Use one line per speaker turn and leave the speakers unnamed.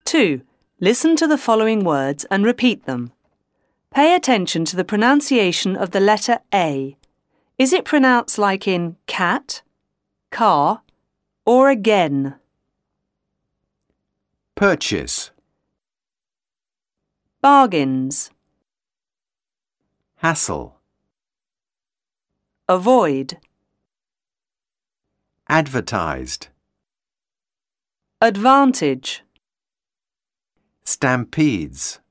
2. Listen to the following words and repeat them. Pay attention to the pronunciation of the letter A. Is it pronounced like in cat, car, or again?
Purchase,
Bargains.
hassle,
Avoid.
advertised,
Advantage.
stampedes.